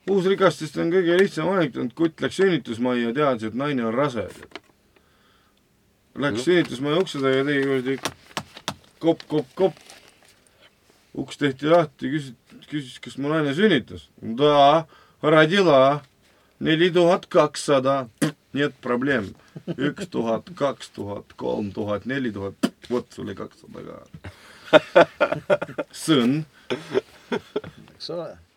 Uusrikastest on kõige lihtsam anekdoot, kutt läks sünnitusmajja ja teadis, et naine on rase. Läks sünnitusmaja ukseda ja tegi kopp. Uks tehti lahti, küsis, kas mu naine sünnitas. Da, родила 4200. Нет проблем. 1000, 2000, 3000, 4000. Вот sulle 200 ka. Sõn. Eks ole.